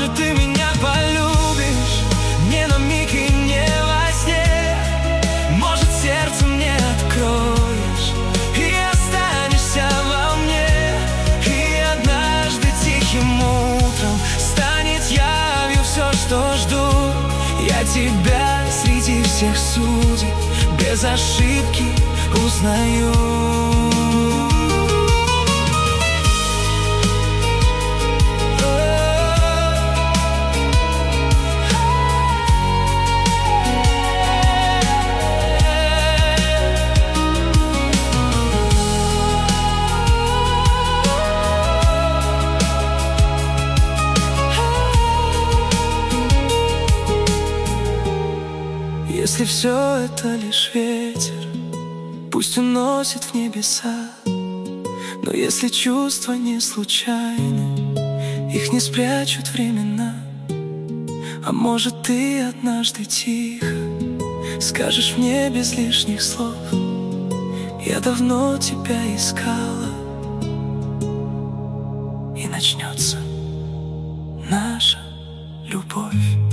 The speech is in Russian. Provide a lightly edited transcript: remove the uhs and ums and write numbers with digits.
Может, ты меня полюбишь не на миг и не во сне. Может, сердце мне откроешь и останешься во мне. И однажды тихим утром станет явью все, что жду. Я тебя среди всех судеб без ошибки узнаю. Если все это лишь ветер, пусть уносит в небеса. Но если чувства не случайны, их не спрячут времена. А может, ты однажды тихо скажешь мне без лишних слов: я давно тебя искала. И начнется наша любовь.